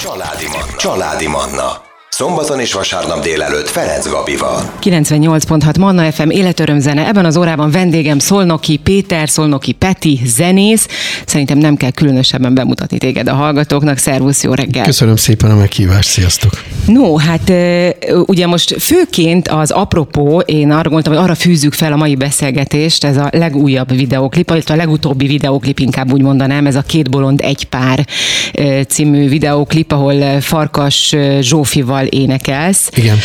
Családi Manna. Szombaton és vasárnap délelőtt Ferenc Gabival. 98.6 Manna FM életörömzene. Ebben az órában vendégem Szolnoki Péter, Szolnoki Peti, zenész. Szerintem nem kell különösebben bemutatni téged a hallgatóknak. Szervusz, jó reggel! Köszönöm szépen a meghívást, sziasztok! No, hát ugye most főként az apropó, én arra gondoltam, hogy arra fűzzük fel a mai beszélgetést, ez a legújabb videóklip, illetve a legutóbbi videóklip, inkább úgy mondanám, ez a Két bolond egy pár című videóklip, ahol Farkas Zsófival énekelsz. Igen.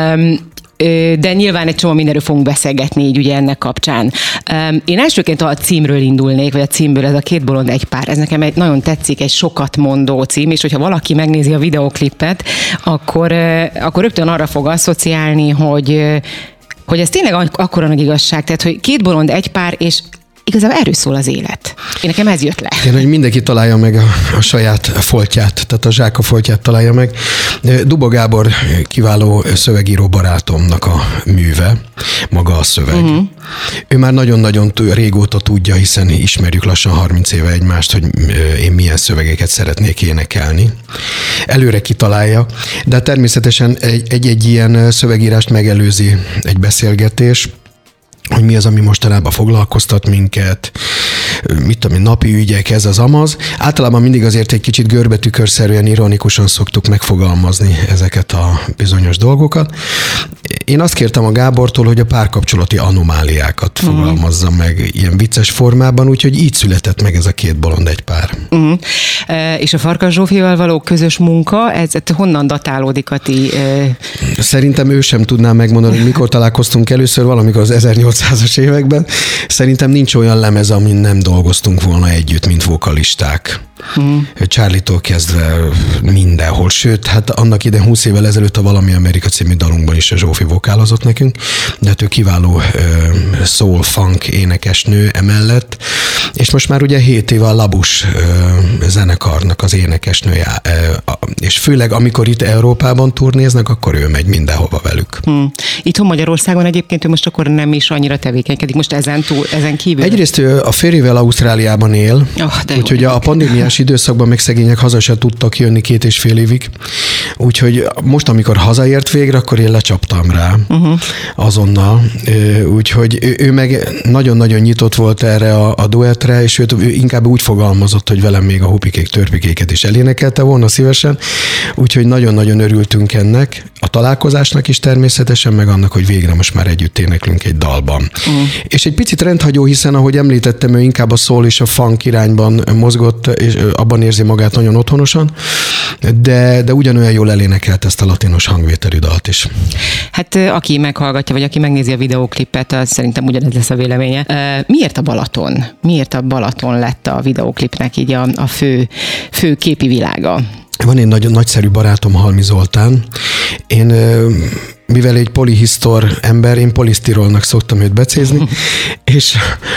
De nyilván egy csomó mindenről fogunk beszélgetni így ugye ennek kapcsán. Én elsőként a címről indulnék, vagy a címből, ez a Két bolond egy pár. Ez nekem nagyon tetszik, egy sokat mondó cím, és hogyha valaki megnézi a videóklipet, akkor rögtön arra fog asszociálni, hogy ez tényleg akkora nagy igazság, tehát hogy két bolond egy pár, és igazából erről szól az élet. Én nekem ez jött le. Igen, hogy mindenki találja meg a saját foltját, tehát a zsáka foltját találja meg. Duba Gábor kiváló szövegíró barátomnak a műve, maga a szöveg. Uh-huh. Ő már nagyon-nagyon régóta tudja, hiszen ismerjük lassan 30 éve egymást, hogy én milyen szövegeket szeretnék énekelni. Előre kitalálja, de természetesen egy ilyen szövegírást megelőzi egy beszélgetés, hogy mi az, ami mostanában foglalkoztat minket, mit tudom, napi ügyek, ez az amaz. Általában mindig azért egy kicsit görbetükörszerűen, ironikusan szoktuk megfogalmazni ezeket a bizonyos dolgokat. Én azt kértem a Gábortól, hogy a párkapcsolati anomáliákat fogalmazza meg ilyen vicces formában, úgyhogy így született meg ez a Két bolond egy pár. És a Farkas Zsófival való közös munka, ez honnan datálódik a ti... Szerintem ő sem tudná megmondani, hogy mikor találkoztunk először, valamikor az 1800-as években. Szerintem nincs olyan lemez, amin nem dolgoztunk volna együtt, mint vokalisták. Charlie-tól kezdve mindenhol. Sőt, hát annak idején 20 évvel ezelőtt a Valami Amerika című dalunkban is a Zsófi vokálozott nekünk, de hát ő kiváló soul funk énekesnő emellett, és most már ugye 7 éve a Labus zenekarnak az énekesnője, és főleg amikor itt Európában turnéznek, akkor ő megy mindenhova velük. Itthon Magyarországon egyébként ő most akkor nem is annyira tevékenykedik, most ezen kívül? Egyrészt ő a férjével Ausztráliában él, úgyhogy a pandémiás időszakban meg szegények haza se tudtak jönni 2,5 évig. Úgyhogy most, amikor hazaért végre, akkor én lecsaptam rá azonnal. Úgyhogy ő meg nagyon-nagyon nyitott volt erre a duettre, és ő inkább úgy fogalmazott, hogy velem még a Hupikék Törpikéket is elénekelte volna szívesen. Úgyhogy nagyon-nagyon örültünk ennek, a találkozásnak is természetesen, meg annak, hogy végre most már együtt éneklünk egy dalban. És egy picit rendhagyó, hiszen ahogy említettem, ő inkább a soul és a funk irányban mozgott, és abban érzi magát nagyon otthonosan, de ugyanolyan jól elénekelt ezt a latinos hangvételű dalt is. Hát aki meghallgatja, vagy aki megnézi a videóklipet, az szerintem ugyanez lesz a véleménye. Miért a Balaton? Miért a Balaton lett a videóklipnek így a fő képi világa? Van egy nagyon nagyszerű barátom, Halmi Zoltán. Én, mivel egy polihisztor ember, én polisztirolnak szoktam őt becézni, és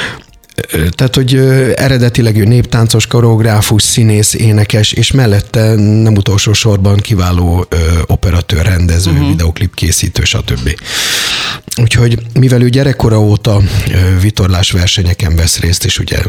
tehát, hogy eredetileg ő néptáncos, koreográfus, színész, énekes, és mellette nem utolsó sorban kiváló operatőr, rendező, videóklip készítő, stb. Úgyhogy mivel ő gyerekkora óta vitorlásversenyeken vesz részt, és ugye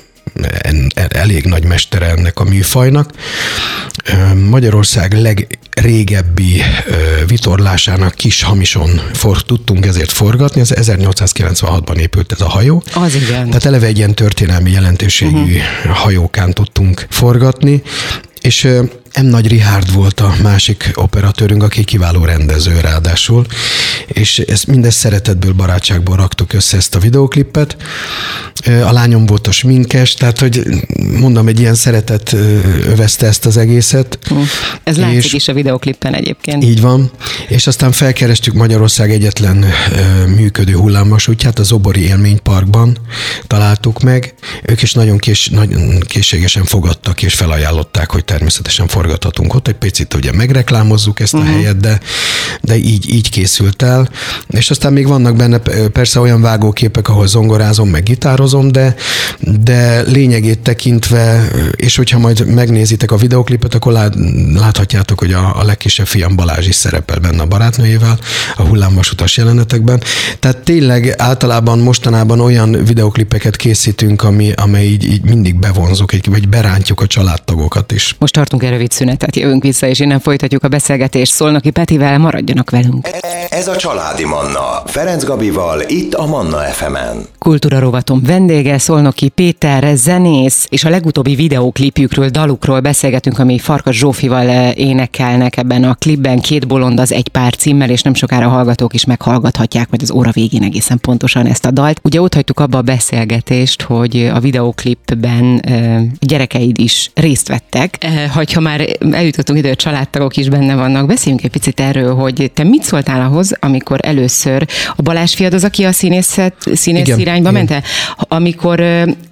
elég nagy mestere ennek a műfajnak. Magyarország legrégebbi vitorlásának Kishamisson tudtunk ezért forgatni, ez 1896-ban épült ez a hajó. Az igen. Tehát eleve egy ilyen történelmi jelentőségű hajókán tudtunk forgatni, és M. Nagy Richárd volt a másik operatőrünk, aki kiváló rendező ráadásul, és ezt mindezt szeretetből, barátságból raktuk össze ezt a videóklipet. A lányom volt a sminkes, tehát, hogy mondom, egy ilyen szeretet övezte ezt az egészet. Ez látszik is a videóklippen egyébként. Így van, és aztán felkerestük Magyarország egyetlen működő hullámvasútját, a Zobori Élményparkban találtuk meg. Ők is nagyon készségesen fogadtak, és felajánlották, hogy természetesen forgathatunk ott. Egy picit ugye megreklámozzuk ezt a helyet, de így készült el. És aztán még vannak benne persze olyan vágóképek, ahol zongorázom, meg gitározom, de lényegét tekintve, és hogyha majd megnézitek a videóklipet, akkor láthatjátok, hogy a legkisebb fiam Balázs is szerepel benne a barátnőjével a hullámvasutas jelenetekben. Tehát tényleg általában mostanában olyan videóklipeket készítünk, amely így mindig bevonzuk, vagy berántjuk a családtagokat is. Most tartunk egy rövid szünetet, jövünk vissza, és innen folytatjuk a beszélgetést Szolnoki Petivel, maradjanak velünk. Ez a Családi Manna, Ferenc Gabival, itt a Manna FM-en. Kultúra rovatom vendége Szolnoki Péter, zenész, és a legutóbbi videóklipjükről, dalukról beszélgetünk, ami Farkas Zsófival énekelnek ebben a klipben, Két bolond az egy pár címmel, és nem sokára hallgatók is meghallgathatják majd az óra végén egészen pontosan ezt a dalt. Ugye ott hagytuk abba a beszélgetést, hogy a videóklipben gyerekeid is részt vettek. Ha már eljutottunk ide, a családtagok is benne vannak, beszéljünk egy picit erről, hogy te mit szóltál ahhoz, amikor először a Balázs fiad az, aki a színész irányba ment, amikor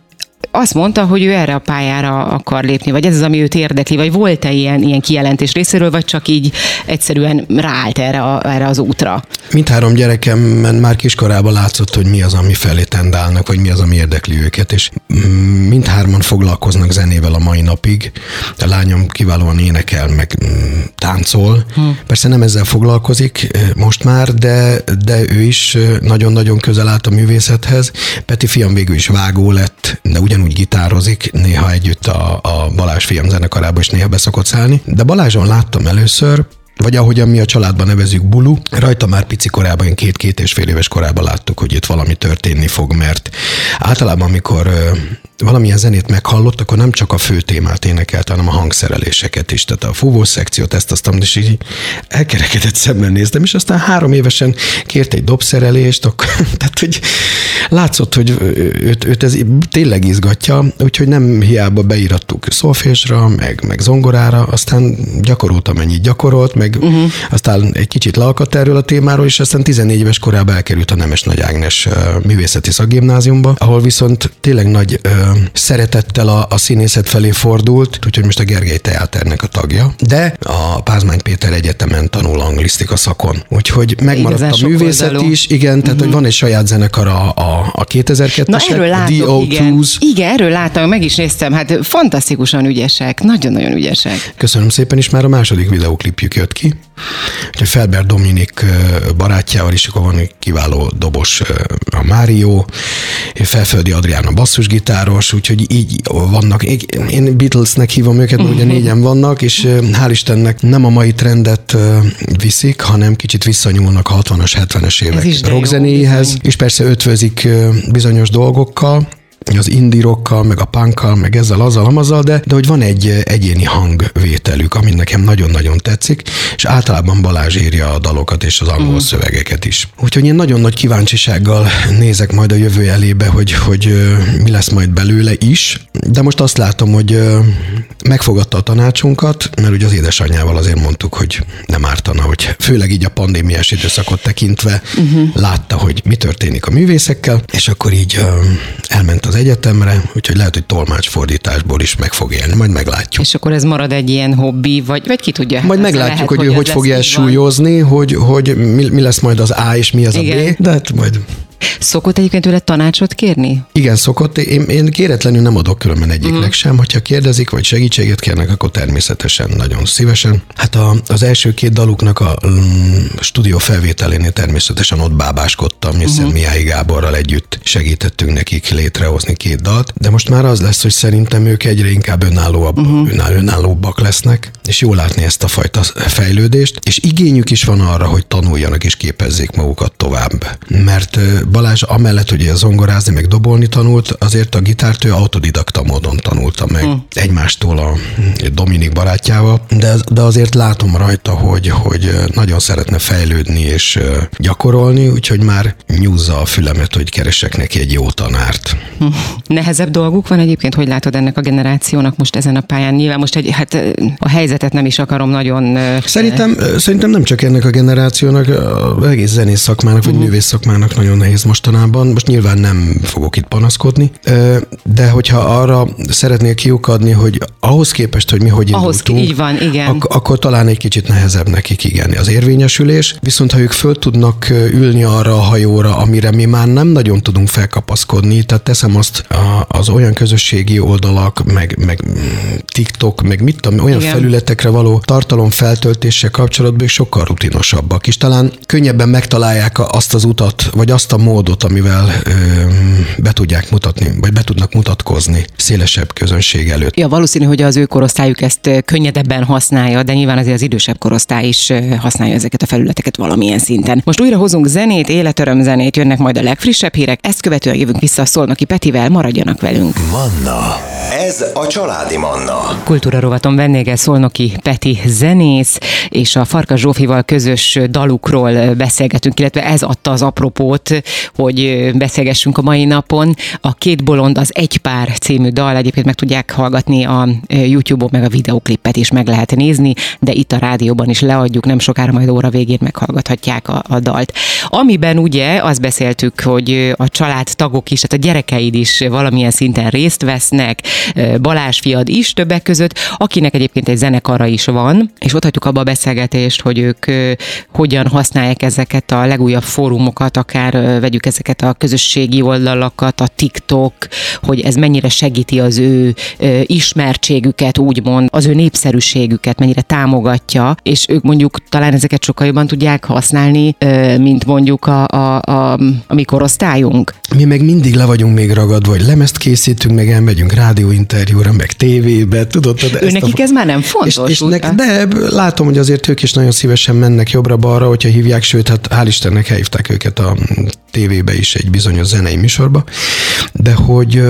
azt mondta, hogy ő erre a pályára akar lépni, vagy ez az, ami őt érdekli, vagy volt-e ilyen kijelentés részéről, vagy csak így egyszerűen ráállt erre az útra? Mindhárom gyerekemben már kiskorában látszott, hogy mi az, ami felé tendálnak, vagy mi az, ami érdekli őket, és mindhárman foglalkoznak zenével a mai napig. A lányom kiválóan énekel, meg táncol. Persze nem ezzel foglalkozik most már, de ő is nagyon-nagyon közel állt a művészethez. Peti fiam végül is vágó lett, de ugyanúgy gitározik, néha együtt a Balázs fiam zenekarában is néha beszokott szállni. De Balázson láttam először, vagy ahogyan mi a családban nevezzük, Bulu. Rajta már pici korában, 2 és fél éves korában láttuk, hogy itt valami történni fog, mert általában, amikor valamilyen zenét meghallott, akkor nem csak a fő témát énekelt, hanem a hangszereléseket is. Tehát a fúvós szekciót, ezt és így elkerekedett szemmel néztem, és aztán 3 évesen kért egy dobszerelést, tehát hogy látszott, hogy őt ez tényleg izgatja, úgyhogy nem hiába beírattuk szolfésra, meg zongorára, aztán gyakoroltam, amennyit gyakorolt, meg aztán egy kicsit leakadt erről a témáról, és aztán 14 éves korában elkerült a Nemes Nagy Ágnes művészeti szakgimnáziumba, ahol viszont tényleg nagy szeretettel a színészet felé fordult, úgyhogy most a Gergely Teáternek a tagja, de a Pázmány Péter Egyetemen tanul anglisztika szakon. Úgyhogy megmaradt a művészet is, igen, tehát hogy van egy saját zenekar a 2002-esek, Na, erről látom, igen, erről láttam, meg is néztem, hát fantasztikusan ügyesek, nagyon-nagyon ügyesek. Köszönöm szépen, és már a második videóklipjük jött ki. Úgyhogy Felber Dominik barátjával is, akkor van egy kiváló dobos, a Mário, Felföldi Adrián a basszusgitáros, úgyhogy így vannak. Én Beatlesnek hívom őket, mert ugye 4-en vannak, és hál' Istennek nem a mai trendet viszik, hanem kicsit visszanyúlnak a 60-as, 70-es évek rockzenéhez, és persze ötvözik bizonyos dolgokkal, az indie rockkal, meg a punkkal, meg ezzel, azzal, amazzal, de hogy van egy egyéni hangvételük, ami nekem nagyon-nagyon tetszik, és általában Balázs írja a dalokat és az angol szövegeket is. Úgyhogy én nagyon nagy kíváncsisággal nézek majd a jövő elébe, hogy mi lesz majd belőle is, de most azt látom, hogy megfogadta a tanácsunkat, mert ugye az édesanyjával azért mondtuk, hogy nem ártana, hogy főleg így a pandémiás időszakot tekintve látta, hogy mi történik a művészekkel, és akkor így elment az egyetemre, úgyhogy lehet, hogy tolmácsfordításból is meg fog élni, majd meglátjuk. És akkor ez marad egy ilyen hobbi, vagy ki tudja? Majd meglátjuk, hogy ő hogy fogja ezt súlyozni, hogy mi lesz majd az A és mi az igen. A B, de hát majd... Szokott egyébként tőle tanácsot kérni? Igen, szokott. Én kéretlenül nem adok különben egyiknek sem. Hogyha kérdezik, vagy segítséget kérnek, akkor természetesen nagyon szívesen. Hát az első 2 daluknak a stúdió felvételénél természetesen ott bábáskodtam, hiszen Mihály Gáborral együtt segítettünk nekik létrehozni 2 dalt, de most már az lesz, hogy szerintem ők egyre inkább önállóbbak lesznek, és jól látni ezt a fajta fejlődést, és igényük is van arra, hogy tanuljanak és képezzék magukat tovább. Mert Balázs amellett, hogy zongorázni, meg dobolni tanult, azért a gitárt ő autodidakta módon tanulta meg egymástól a Dominik barátjával, de azért látom rajta, hogy nagyon szeretne fejlődni és gyakorolni, úgyhogy már nyúzza a fülemet, hogy keresek neki egy jó tanárt. Nehezebb dolguk van egyébként, hogy látod ennek a generációnak most ezen a pályán? Nyilván most a helyzetet nem is akarom nagyon... Szerintem nem csak ennek a generációnak, az egész zenész szakmának, vagy művész szakmának nagyon nehéz mostanában. Most nyilván nem fogok itt panaszkodni, de hogyha arra szeretnél kiukadni, hogy ahhoz képest, hogy mi hogy indultunk, így van, igen. Akkor talán egy kicsit nehezebb nekik, igen, az érvényesülés. Viszont ha ők föl tudnak ülni arra a hajóra, amire mi már nem nagyon tudunk felkapaszkodni, tehát teszem azt az olyan közösségi oldalak, meg TikTok, meg mit tudom, olyan igen. felületekre való tartalom feltöltéssel kapcsolatban sokkal rutinosabbak, és talán könnyebben megtalálják azt az utat, vagy azt a módot, amivel be tudják mutatni, vagy be tudnak mutatkozni szélesebb közönség előtt. Ja, valószínű, hogy az ő korosztályuk ezt könnyedebben használja, de nyilván azért az idősebb korosztály is használja ezeket a felületeket valamilyen szinten. Most újra hozunk zenét, életöröm zenét, jönnek majd a legfrissebb hírek, ezt követően jövünk vissza a Szolnoki Petivel, maradjanak velünk. Manna. Ez a családi Manna. Kultúra rovaton vendége Szolnoki Peti zenész, és a Farkas Zsófival közös dalukról beszélgetünk, illetve ez adta az apropót, hogy beszélgessünk a mai napon. A Két bolond az Egy pár című dal, egyébként meg tudják hallgatni a YouTube-on, meg a videóklipet is meg lehet nézni, de itt a rádióban is leadjuk, nem sokára majd óra végén meghallgathatják a dalt. Amiben ugye azt beszéltük, hogy a családtagok is, tehát a gyerekeid is valamilyen szinten részt vesznek, Balázs fiad is többek között, akinek egyébként egy zenekara is van, és ott hagytuk abba a beszélgetést, hogy ők hogyan használják ezeket a legújabb fórumokat, akár vegyük ezeket a közösségi oldalakat, a TikTok, hogy ez mennyire segíti az ő ismertségüket, úgymond, az ő népszerűségüket, mennyire támogatja, és ők mondjuk talán ezeket sokkal jobban tudják használni, mint mondjuk a mi korosztályunk. Mi meg mindig le vagyunk még ragadva, hogy lemezt készítünk, meg elmegyünk rádióinterjúra, meg tévébe, tudod? Nekik ez már nem fontos. De látom, hogy azért ők is nagyon szívesen mennek jobbra-balra, hogyha hívják, sőt, hát hál' Istennek elhívták őket a tévébe is egy bizonyos zenei műsorba, de hogy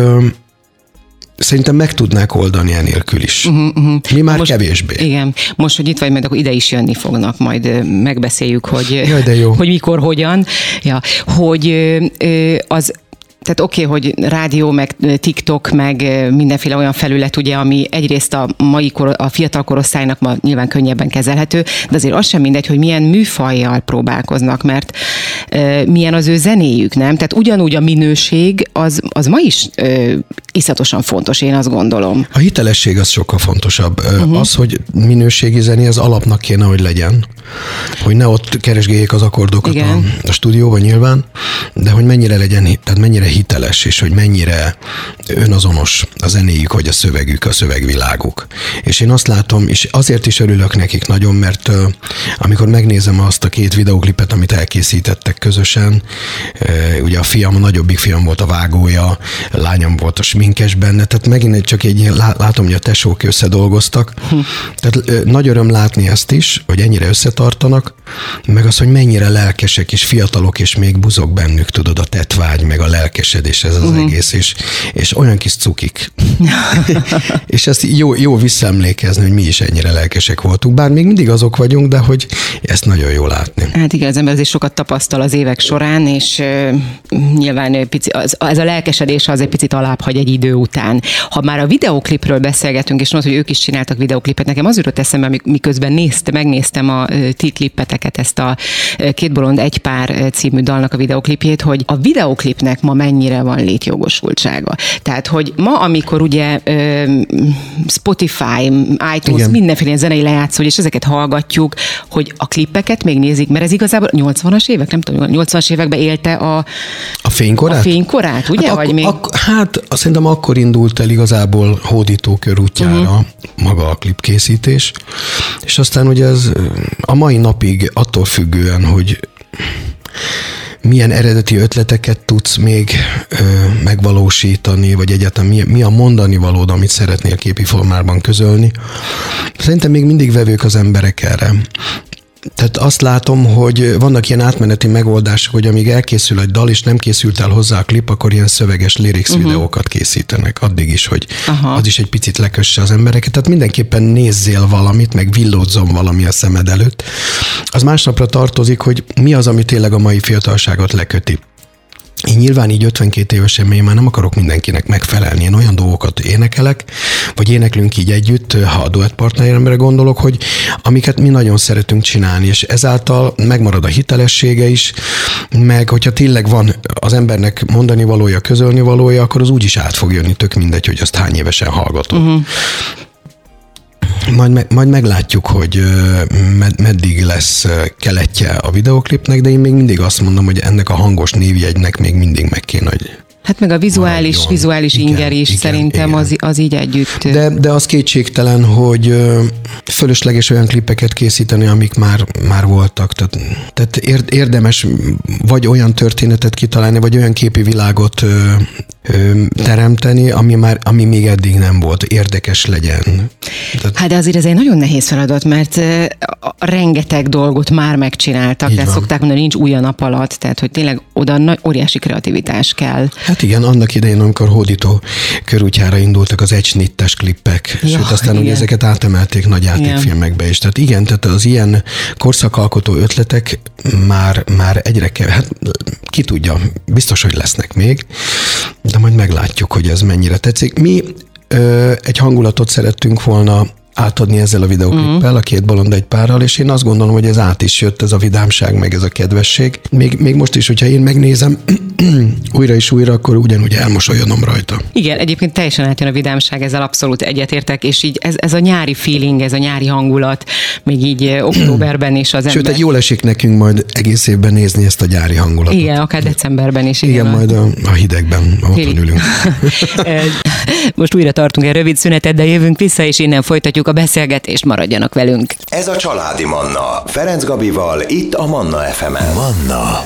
szerintem meg tudnák oldani enélkül is. Mi már most, kevésbé. Igen. Most, hogy itt vagy, majd akkor ide is jönni fognak, majd megbeszéljük, hogy, jaj, de jó. hogy mikor, hogyan. Ja, hogy az tehát oké, hogy rádió, meg TikTok, meg mindenféle olyan felület, ugye, ami egyrészt a fiatal korosztálynak ma nyilván könnyebben kezelhető, de azért az sem mindegy, hogy milyen műfajjal próbálkoznak, mert milyen az ő zenéjük, nem? Tehát ugyanúgy a minőség az ma is iszatosan fontos, én azt gondolom. A hitelesség az sokkal fontosabb. Az, hogy minőségi zené, az alapnak kéne, hogy legyen. Hogy ne ott keresgéljék az akkordokat a stúdióban nyilván, de hogy mennyire legyen, tehát mennyire hiteles, és hogy mennyire önazonos a zenéjük, vagy a szövegük, a szövegviláguk. És én azt látom, és azért is örülök nekik nagyon, mert amikor megnézem azt a 2 videóklipet, amit elkészítettek közösen, ugye a nagyobbik fiam volt a vágója, a lányom volt a sminkes benne, tehát megint csak látom, hogy a tesók összedolgoztak. Tehát nagy öröm látni ezt is, hogy ennyire összetartanak, meg az, hogy mennyire lelkesek és fiatalok, és még buzog bennük, tudod, a tettvágy, meg a lelkesedés ez az egész, és olyan kis cukik. És ezt jó visszaemlékezni, hogy mi is ennyire lelkesek voltunk, bár még mindig azok vagyunk, de hogy ezt nagyon jó látni. Hát igen, az ember azért sokat tapasztal az évek során, és nyilván ez a lelkesedés az egy picit alább hagy egy idő után. Ha már a videóklipről beszélgetünk, és mondod, hogy ők is csináltak videóklipet, nekem az jutott eszembe, miközben megnéztem a ti klippeteket, ezt a Két bolond egy pár című dalnak a videóklipjét, hogy a videóklipnek ma mennyire van létjogosultsága. Tehát, hogy ma, amikor ugye Spotify, iTunes, igen, mindenféle zenei lejátszó, és ezeket hallgatjuk, hogy a klippeket még nézik, mert ez igazából 80-as évek, nem tudom, 80-as években élte a fénykorát? A fénykorát, ugye? Hát, vagy még? Hát szerintem akkor indult el igazából hódítókör útjára maga a klipkészítés, és aztán ugye ez a mai napig attól függően, hogy milyen eredeti ötleteket tudsz még megvalósítani, vagy egyáltalán mi a mondani valód, amit szeretnél képi formában közölni. Szerintem még mindig vevők az emberek erre. Tehát azt látom, hogy vannak ilyen átmeneti megoldások, hogy amíg elkészül egy dal, és nem készült el hozzá a klip, akkor ilyen szöveges lyrics videókat készítenek addig is, hogy az is egy picit lekösse az embereket. Tehát mindenképpen nézzél valamit, meg villódzon valami a szemed előtt. Az másnapra tartozik, hogy mi az, ami tényleg a mai fiatalságot leköti. Én nyilván így 52 évesen én már nem akarok mindenkinek megfelelni. Én olyan dolgokat énekelek, vagy éneklünk így együtt, ha a duettpartneremre gondolok, hogy amiket mi nagyon szeretünk csinálni, és ezáltal megmarad a hitelessége is, meg hogyha tényleg van az embernek mondani valója, közölni valója, akkor az úgy is át fog jönni, tök mindegy, hogy azt hány évesen hallgatod. Majd meglátjuk, hogy meddig lesz keletje a videóklipnek, de én még mindig azt mondom, hogy ennek a hangos névjegynek még mindig meg kéne, hogy Hát meg a vizuális inger is, szerintem igen. Az így együtt. De az kétségtelen, hogy fölösleges olyan klippeket készíteni, amik már voltak. Tehát érdemes vagy olyan történetet kitalálni, vagy olyan képi világot teremteni, ami még eddig nem volt, érdekes legyen. Hát de azért ez egy nagyon nehéz feladat, mert rengeteg dolgot már megcsináltak, tehát szokták mondani, nincs új a nap alatt, tehát hogy tényleg oda óriási kreativitás kell. Hát igen, annak idején, amikor hódító körútjára indultak az egysnittes klippek, sőt aztán ugye ezeket átemelték nagy játékfilmekbe is. Tehát igen, tehát az ilyen korszakalkotó ötletek már egyre kevés. Hát ki tudja, biztos, hogy lesznek még, de majd meglátjuk, hogy ez mennyire tetszik. Mi egy hangulatot szerettünk volna átadni ezzel a videóklippel, a Két bolond egy párral, és én azt gondolom, hogy ez át is jött, ez a vidámság, meg ez a kedvesség. Még most is, hogyha én megnézem újra és újra, akkor ugyanúgy elmosolyodom rajta. Igen, egyébként teljesen átjön a vidámság, ezzel abszolút egyetértek, és így ez a nyári feeling, ez a nyári hangulat, még így októberben is az ember. Sőt, egy jól esik nekünk majd egész évben nézni ezt a nyári hangulatot. Igen, akár decemberben is. Igen, majd a hidegben, otthon ülünk. Most újra tartunk egy rövid szünetet, de jövünk vissza, és innen folytatjuk a beszélgetést, maradjanak velünk. Ez a Családi Manna, Ferenc Gabival, itt a Manna FM-en. Manna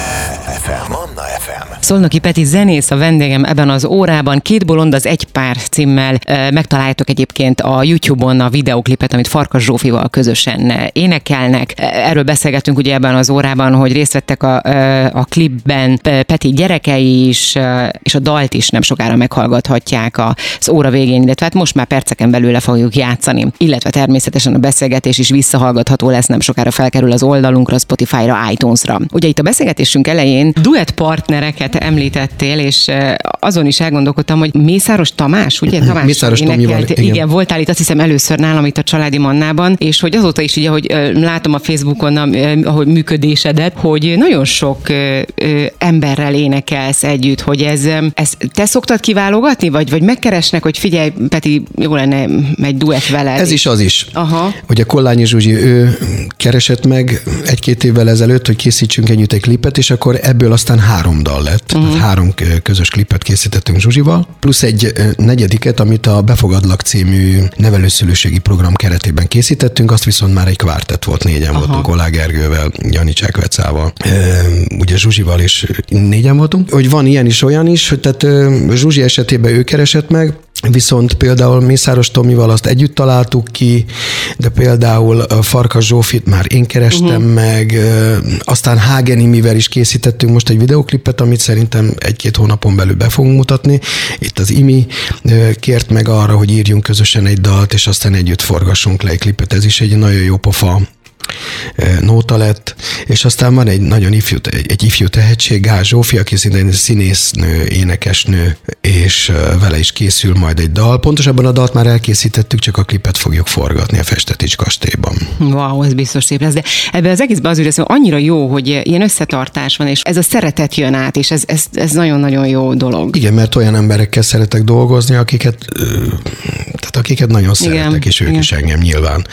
FM. Szolnoki Peti zenész a vendégem ebben az órában. Két bolond az egy pár címmel megtaláltok egyébként a YouTube-on a videóklipet, amit Farkas Zsófival közösen énekelnek. Erről beszélgettünk ugye ebben az órában, hogy részt vettek a klipben Peti gyerekei is, és a dalt is nem sokára meghallgathatják az óra végén, illetve hát most már perceken belül le fogjuk játszani. Illetve természetesen a beszélgetés is visszahallgatható lesz, nem sokára felkerül az oldalunkra, Spotify-ra, iTunes-ra. Ugye itt a beszélgetésünk elején duett partnereket említettél, és azon is elgondolkodtam, hogy Mészáros Tamás, ugye? Tamás Mészáros Tomival, igen, voltál itt azt hiszem először nálam itt a Családi Mannában, és hogy azóta is így, ahogy látom a Facebookon, ahogy működésedet, hogy nagyon sok emberrel énekelsz együtt, hogy ez te szoktad kiválogatni, vagy megkeresnek, hogy figyelj, Peti, jó lenne egy duett veled? Ez is az is. Aha. Hogy a Kollányi Zsuzsi, ő keresett meg 1-2 évvel ezelőtt, hogy készítsünk együtt egy klipet, és akkor ebből aztán 3 dal lett. Tehát 3 közös klipet készítettünk Zsuzsival, plusz egy negyediket, amit a Befogadlak című nevelőszülőségi program keretében készítettünk, azt viszont már egy kvártett volt, 4-en voltunk, Kollá Gergővel, Janicság Vecával, ugye Zsuzsival is 4-en voltunk. Hogy van ilyen is, olyan is, hogy tehát Zsuzsi esetében ő keresett meg, viszont például Mészáros Tomival azt együtt találtuk ki, de például Farkas Zsófit már én kerestem meg, aztán Hágeni mivel is készítettünk most egy videóklipet, amit szerintem 1-2 hónapon belül be fogunk mutatni. Itt az Imi kért meg arra, hogy írjunk közösen egy dalt, és aztán együtt forgassunk le egy klipet. Ez is egy nagyon jó pofa nóta lett, és aztán van egy nagyon ifjú tehetség, Gál Zsófi, aki szintén színésznő, énekesnő, és vele is készül majd egy dal. Pontosabban a dalt már elkészítettük, csak a klipet fogjuk forgatni a Festetics kastélyban. Wow, ez biztos szép lesz, de ebben az egészben az ügyes, annyira jó, hogy ilyen összetartás van, és ez a szeretet jön át, és ez nagyon-nagyon jó dolog. Igen, mert olyan emberekkel szeretek dolgozni, akiket nagyon szeretek, és ők is engem nyilván.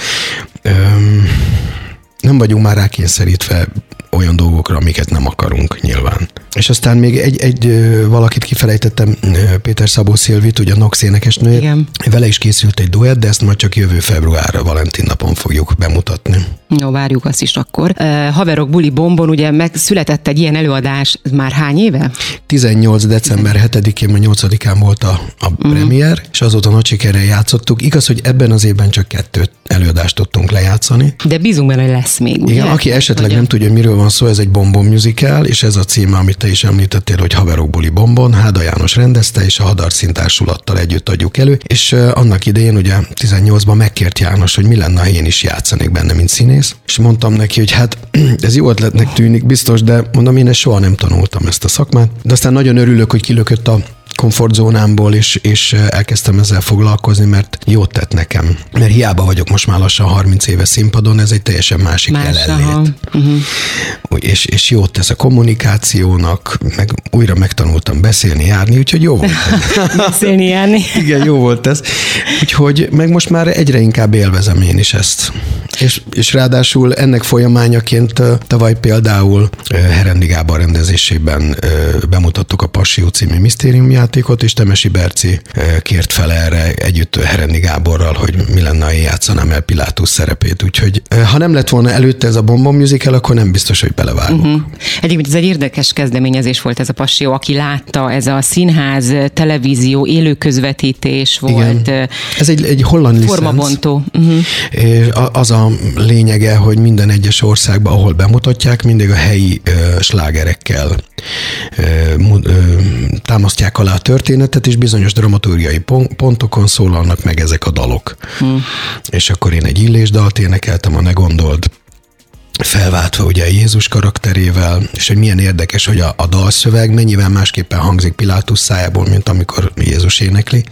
Nem vagyunk már rákényszerítve olyan dolgokra, amiket nem akarunk nyilván. És aztán még egy valakit kifelejtettem, Péter Szabó Szilvit, ugye a Nox énekesnő. Igen. Vele is készült egy duett, de ezt majd csak jövő februárra, Valentin napon fogjuk bemutatni. Jó, várjuk azt is akkor. Haverok Buli Bombon, ugye megszületett egy ilyen előadás, már hány éve? 18. december 7-én, vagy 8-án volt a premier, és azóta nagy sikerrel játszottuk. Igaz, hogy ebben az évben csak 2 előadást tudtunk lejátszani. De bízunk benne, hogy lesz még, ugye? Igen, aki esetleg nem tudja, miről van szó, ez egy Bombon musical, és ez a címe, amit te is említettél, hogy Haverok Buli Bombon, Háda János rendezte, és a Hadar Színtársulattal együtt adjuk elő, és annak idején ugye 18-ban megkért János, hogy mi lenne, ha én is játszanék benne, mint színész, és mondtam neki, hogy hát ez jó ötletnek tűnik biztos, de mondom, én soha nem tanultam ezt a szakmát, de aztán nagyon örülök, hogy kilökött a komfortzónámból, és elkezdtem ezzel foglalkozni, mert jót tett nekem. Mert hiába vagyok most már lassan 30 éve színpadon, ez egy teljesen másik jelenlét. És jót tesz a kommunikációnak, meg újra megtanultam beszélni, járni, úgyhogy jó volt. Beszélni, járni. Igen, jó volt ez. Úgyhogy meg most már egyre inkább élvezem én is ezt. És ráadásul ennek folyamányaként tavaly például Herendi Gábor rendezésében bemutattuk a Passió című misztériumjátékot, és Temesi Berci kért fel erre együtt Herendi Gáborral, hogy mi lenne, ha én játszanám el Pilátus szerepét. Úgyhogy ha nem lett volna előtte ez a Bonbon musical, akkor nem biztos, hogy belevágok. Egyébként ez egy érdekes kezdeményezés volt ez a Passió, aki látta, ez a színház, televízió, élő közvetítés volt. Igen. Ez egy holland licenc. Formabontó. Az a lényege, hogy minden egyes országban, ahol bemutatják, mindig a helyi slágerekkel támasztják alá a történetet, és bizonyos dramaturgiai pontokon szólalnak meg ezek a dalok. És akkor én egy Illésdalt énekeltem, a Ne gondold, felváltva ugye Jézus karakterével, és hogy milyen érdekes, hogy a dalszöveg mennyivel másképpen hangzik Pilátus szájából, mint amikor Jézus énekli.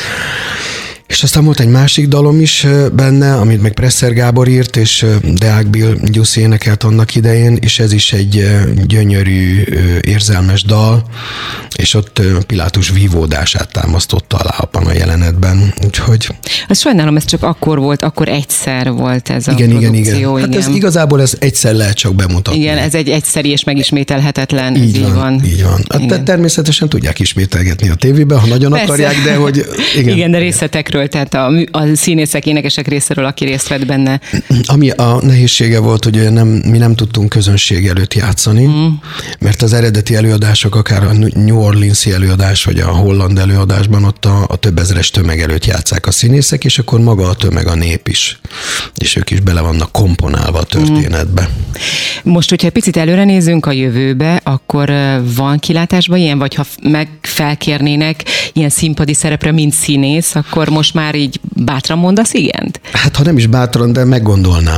És aztán volt egy másik dalom is benne, amit meg Presser Gábor írt, és Deák Bill Gyuszi énekelt annak idején, és ez is egy gyönyörű, érzelmes dal, és ott Pilátus vívódását támasztotta alá abban a jelenetben, úgyhogy... Azt sajnálom, ez csak akkor egyszer volt ez a igen, produkció. Igen. Hát ez igazából egyszer lehet csak bemutatni. Igen, ez egy egyszeri és megismételhetetlen. Így van. Hát természetesen tudják ismételgetni a tévében, ha nagyon persze akarják, de hogy... Igen, de részletekről, tehát a színészek, énekesek részéről, aki részt vett benne. Ami a nehézsége volt, hogy mi nem tudtunk közönség előtt játszani, mert az eredeti előadások, akár a New Orleans-i előadás, vagy a holland előadásban ott a több ezeres tömeg előtt játsszák a színészek, és akkor maga a tömeg, a nép is. És ők is bele vannak komponálva a történetbe. Most, hogyha egy picit előre nézünk a jövőbe, akkor van kilátásban ilyen, vagy ha felkérnének ilyen színpadi szerepre, mint színész, akkor most már így bátran mondasz igent? Hát ha nem is bátran, de meggondolnám.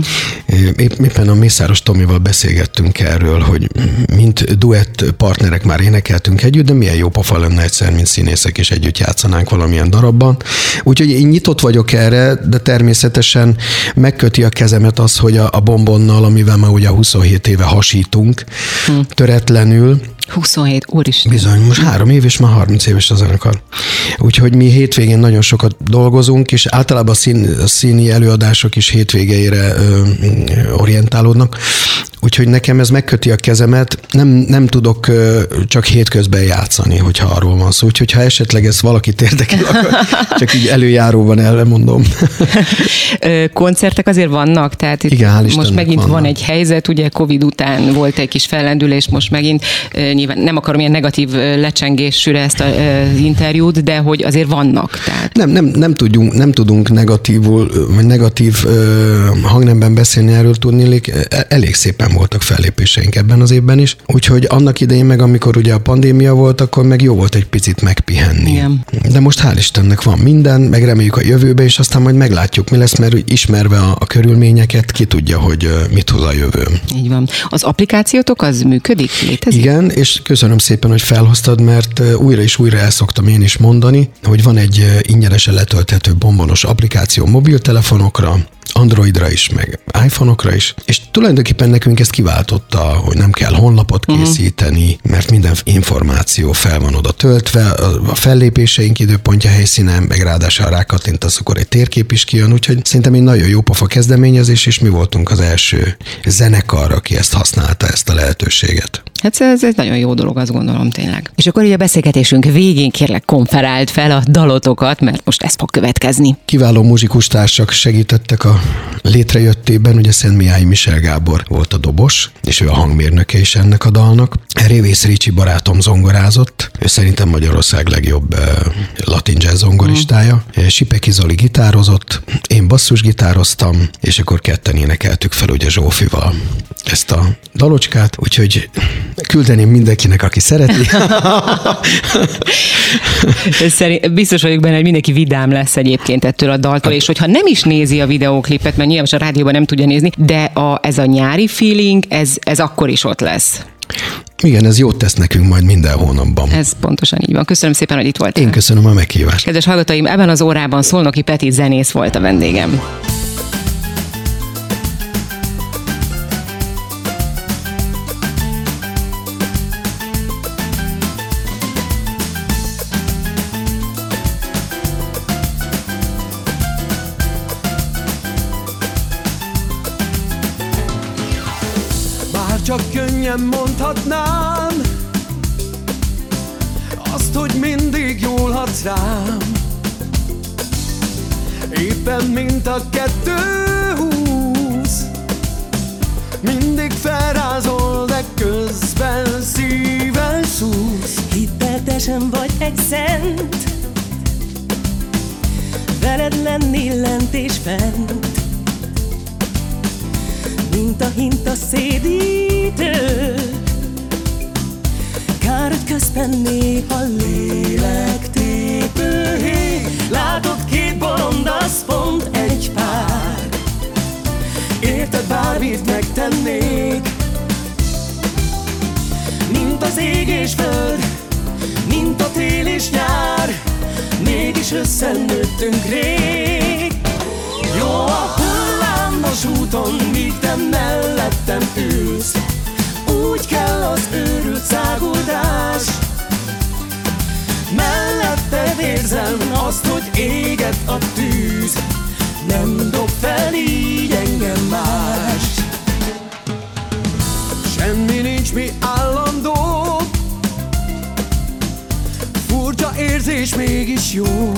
Éppen a Mészáros Tomival beszélgettünk erről, hogy mint duett partnerek már énekeltünk együtt, de milyen jó pofa lenne egyszer, mint színészek, és együtt játszanánk valamilyen darabban. Úgyhogy én nyitott vagyok erre, de természetesen megköti a kezemet az, hogy a Bonbonnal, amivel már ugye 27 éve hasítunk, töretlenül. 27, úristen. Bizony, most 3 év és már 30 éves a zenekar. Úgyhogy mi hétvégén nagyon sokat dolgozunk, és általában a színi előadások is hétvégeire orientálódnak. Úgyhogy nekem ez megköti a kezemet, nem tudok csak hétközben játszani, hogyha arról van szó. Úgyhogy ha esetleg ez valakit érdekel, akkor csak így előjáróban elmondom. Koncertek azért vannak, tehát itt igen, most megint van egy helyzet, ugye Covid után volt egy kis fellendülés, most megint nyilván nem akarom ilyen negatív lecsengésűre ezt az interjút, de hogy azért vannak. Tehát. Nem tudunk negatív hangnemben beszélni erről, tudniillik, elég szépen voltak fellépéseink ebben az évben is. Úgyhogy annak idején meg, amikor ugye a pandémia volt, akkor meg jó volt egy picit megpihenni. Igen. De most hál' Istennek van minden, meg reméljük a jövőbe, és aztán majd meglátjuk, mi lesz, mert ismerve a körülményeket, ki tudja, hogy mit hoz a jövő. Így van. Az applikációtok az működik? Létezik? Igen, és köszönöm szépen, hogy felhoztad, mert újra és újra el szoktam én is mondani, hogy van egy ingyenesen letölthető bonbonos applikáció mobiltelefonokra, Androidra is, meg iPhone-okra is, és tulajdonképpen nekünk ezt kiváltotta, hogy nem kell honlapot készíteni, mert minden információ fel van oda töltve, a fellépéseink időpontja helyszínen, meg ráadásul rákattintasz, akkor egy térkép is kijön, úgyhogy szerintem egy nagyon jó pofa kezdeményezés, és mi voltunk az első zenekar, aki ezt használta, ezt a lehetőséget. Hát ez egy nagyon jó dolog, azt gondolom tényleg. És akkor így a beszélgetésünk végén kérlek konferált fel a dalotokat, mert most ez fog következni. Kiváló muzsikustársak segítettek a létrejöttében, ugye Szent Mihály Michel Gábor volt a dobos, és ő a hangmérnöke is ennek a dalnak. Révész Ricsi barátom zongorázott, ő szerintem Magyarország legjobb latin jazz zongoristája. Sipeki Zoli gitározott, én basszusgitároztam, és akkor ketten énekeltük fel ugye Zsófival ezt a dalocskát, úgyhogy küldeném mindenkinek, aki szereti. Biztos vagyok benne, hogy mindenki vidám lesz egyébként ettől a daltól, és hogyha nem is nézi a videóklipet, mert nyilván a rádióban nem tudja nézni, de ez a nyári feeling, ez akkor is ott lesz. Igen, ez jót tesz nekünk majd minden hónapban. Ez pontosan így van. Köszönöm szépen, hogy itt voltál. Én köszönöm a meghívást. Kedves hallgatóim, ebben az órában Szolnoki Peti zenész volt a vendégem. Csak könnyen mondhatnám azt, hogy mindig jól hatsz rám. Éppen mint a 2:20, mindig felrázol, de közben szíven szúsz. Hidd el, te sem vagy egy szent, veled lenni lent és fent, mint a hinta szédítő. Kár, hogy közben néha lélektépő. Látod, két bolond, az pont egy pár. Érted, bármit megtennék, mint az ég és föld, mint a tél és nyár. Mégis összenőttünk rég. Jó a hullámos úton, míg te mellettem ülsz. Úgy kell az őrült száguldás. Melletted érzem azt, hogy éget a tűz. Nem dob fel így engem más. Semmi nincs, mi állandó. Furcsa érzés, mégis jó.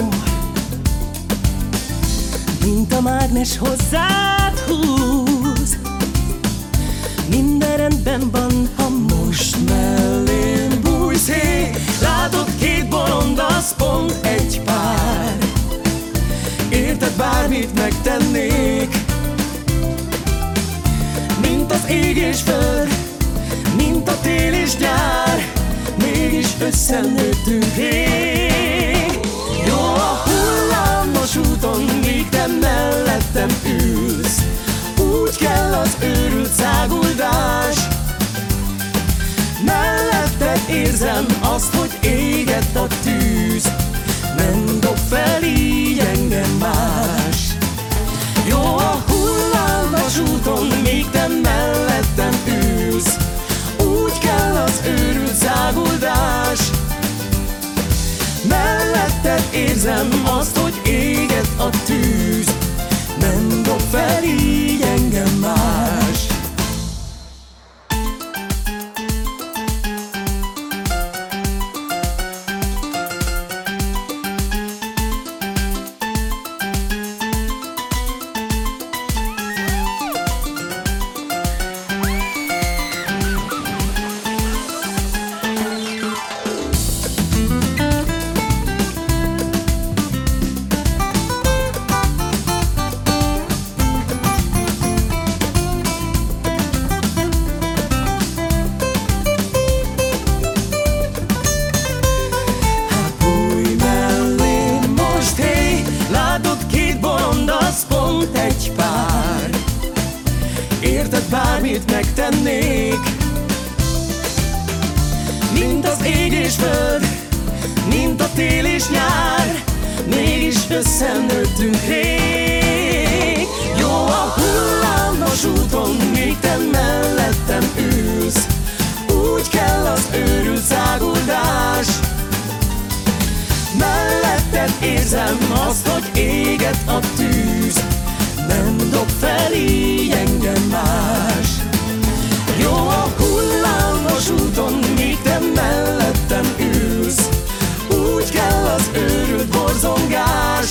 Mint a mágnes hozzád húz. Minden rendben van, ha most mellém bújsz. Hé, látod, két bolond, az pont egy pár. Érted, bármit megtennék, mint az ég és föld, mint a tél és nyár. Mégis összenőttünk rég. Jó a hullámos úton, míg te mellettem ülsz. Úgy kell az őrült száguldás. Melletted érzem azt, hogy éget a tűz. Nem dob fel így engem más. Jó a hullámos úton, míg te mellettem ülsz. Úgy kell az őrült száguldás. Melletted érzem azt, hogy éget a tűz. Nem dob fel így engem más. Bármit megtennék, mint az ég és föld, mint a tél és nyár. Mégis összenőttünk rég. Jó a hullámos úton, míg te mellettem ülsz. Úgy kell az őrült száguldás. Melletted érzem azt, hogy éget a tűz. Nem dob fel így engem más. Jó a hullámos úton, míg te mellettem ülsz. Úgy kell az őrült borzongás.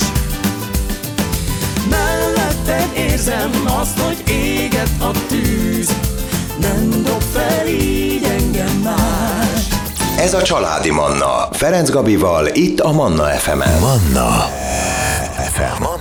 Melletted érzem azt, hogy éget a tűz. Nem dob fel így engem más. Ez a Családi Manna Ferenc Gabival itt a Manna FM-en. Manna FM.